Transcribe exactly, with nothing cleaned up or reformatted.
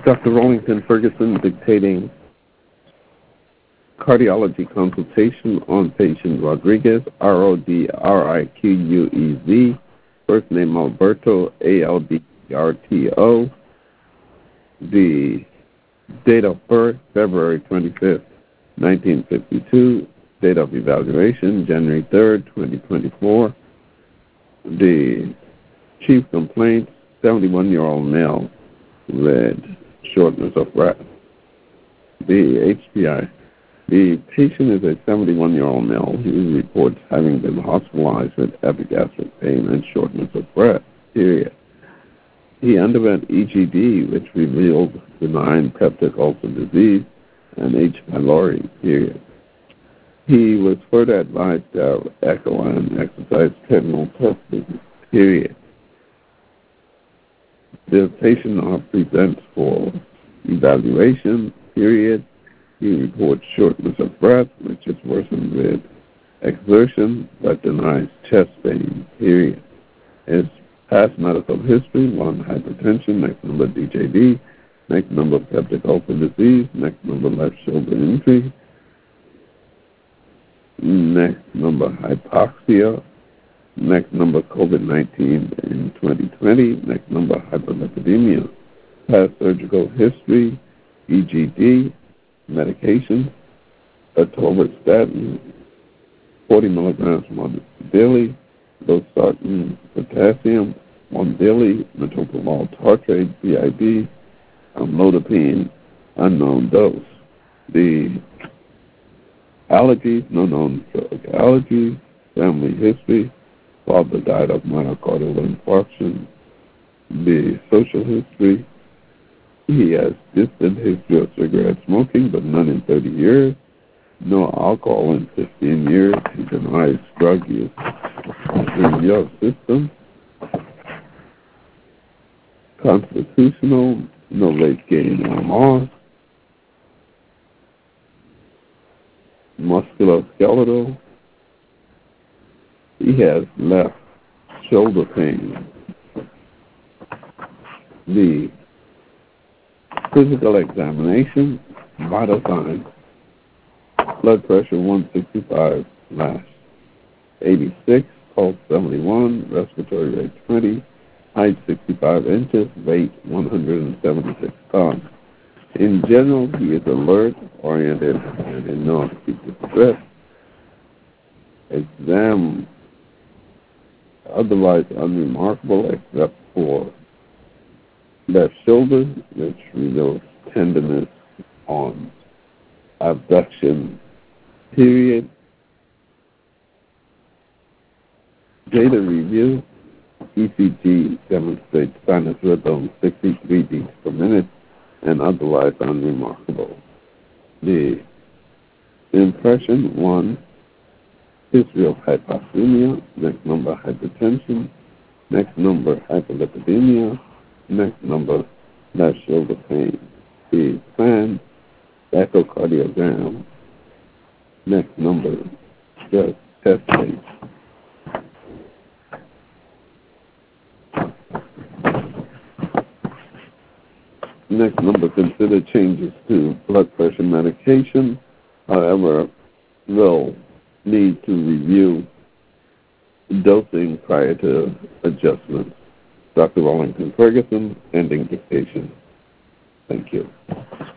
Doctor Rollington Ferguson dictating cardiology consultation on patient Rodriguez, R O D R I Q U E Z, first name Alberto, A L D R T O, the date of birth, February twenty-fifth, nineteen fifty-two, date of evaluation, January third, twenty twenty-four, the chief complaint, seventy-one-year-old male with shortness of breath. The H P I. The patient is a seventy-one-year-old male who reports having been hospitalized with epigastric pain and shortness of breath, period. He underwent E G D, which revealed benign peptic ulcer disease and H. pylori, period. He was further advised to have echo and exercise treadmill testing, period. The patient now presents for evaluation, period. He reports shortness of breath, which is worsened with exertion, but denies chest pain, period. His past medical history, one, hypertension, next number D J D, next number peptic ulcer disease, next number left shoulder injury, next number hypoxia, next number COVID nineteen in twenty twenty, next number hyperlipidemia, past surgical history, E G D, medication, atorvastatin, forty milligrams once daily, losartan potassium, one daily, metoprolol tartrate, B I D, amlodipine, unknown dose. The allergies, no known drug allergies, family history, father died of myocardial infarction. The social history, he has distant history of cigarette smoking, but none in thirty years. No alcohol in fifteen years. He denies drug use in your system. Constitutional, no weight gain or loss. Musculoskeletal, he has left shoulder pain. The physical examination, vital signs, blood pressure one sixty-five slash eighty-six, pulse seventy-one, respiratory rate twenty, height sixty-five inches, weight one hundred seventy-six pounds. In general, he is alert, oriented, and in no acute distress. Exam otherwise unremarkable except for left shoulder, which reveals tenderness on abduction, period. Data review, E C G demonstrates sinus rhythm sixty-three beats per minute and otherwise unremarkable. The impression, one, history of hypoxemia, next number hypertension, next number hyperlipidemia, next number left shoulder pain. The plan, echocardiogram, next number stress testing. Next number, consider changes to blood pressure medication. However, will need to review dosing prior to adjustment. Doctor Rollington Ferguson, ending dictation. Thank you.